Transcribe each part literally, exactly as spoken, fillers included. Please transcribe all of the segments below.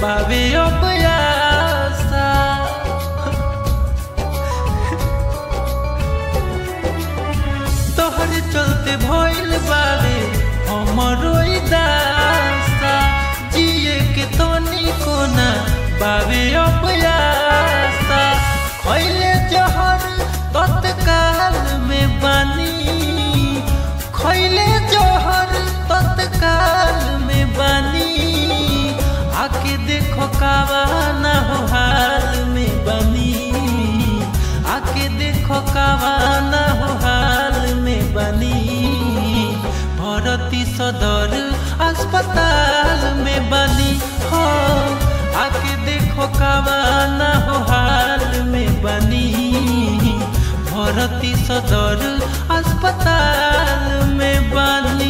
बाबे अब आशा। तोहरे चलते भइल बाबे हमरो दासा, जिए के तनी कोना बाबे अब आशा। खइले जहर तत्काल में बानी, खइले जहर तत्काल में बानी। आके देखो कावाना हो हाल में बनी, आके देखो कावाना हो हाल में बनी। भरती सदर अस्पताल में बनी हो, आके देखो कावाना हो हाल में बनी। भरती सदर अस्पताल में बनी।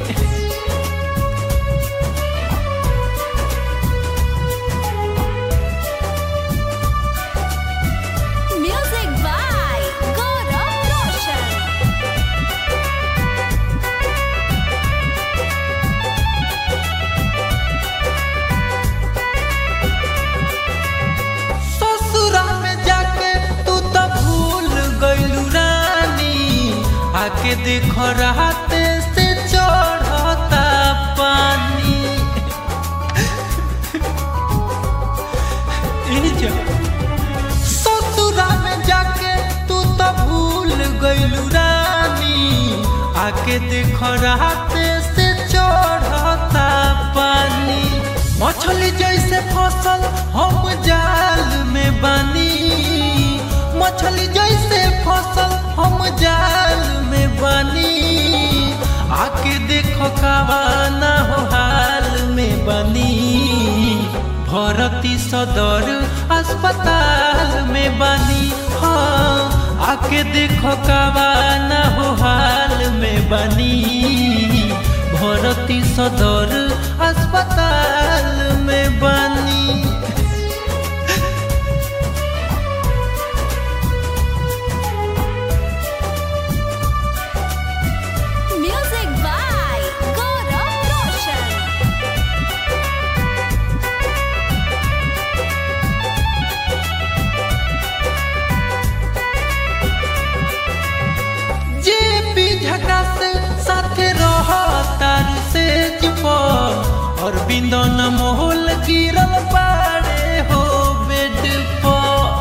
आके देखो रात से चढ़ता पानी। ससुरा में जाके तू तो भूल गइलू रानी, आके देखो रात से चढ़ता पानी। मछली जैसे फसल हम जाल में बनी, मछली जैसे फसल हम जाल में बनी। आके देखो कावाना हो हाल में बनी। भरती सदर अस्पताल में बनी, हाँ आके देखो कावाना हो हाल में बनी। भरती सदर अस्पताल में बनी। साथे रहो तारू से जुपो और बिंदन मोहल गिरल पाड़े हो बेड पो।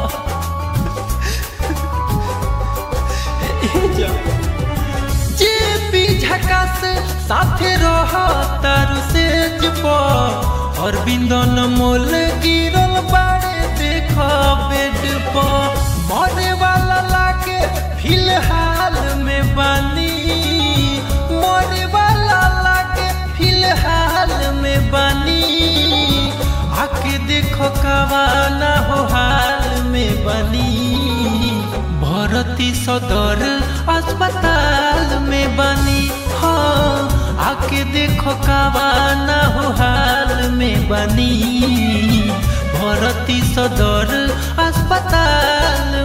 जे भी झकास साथे रहो तारू से जुपो और बिंदन मोल गिरल पाड़े देखो बेड पो। मरे वाला लागे फिलहाल में बनी, मरे वाला लागे फिलहाल में बनी। आके देखो कावाना हो हाल में बनी। भरती सदर अस्पताल में बनी, हाँ आके देखो कावाना हो हाल में बनी। भरती सदर अस्पताल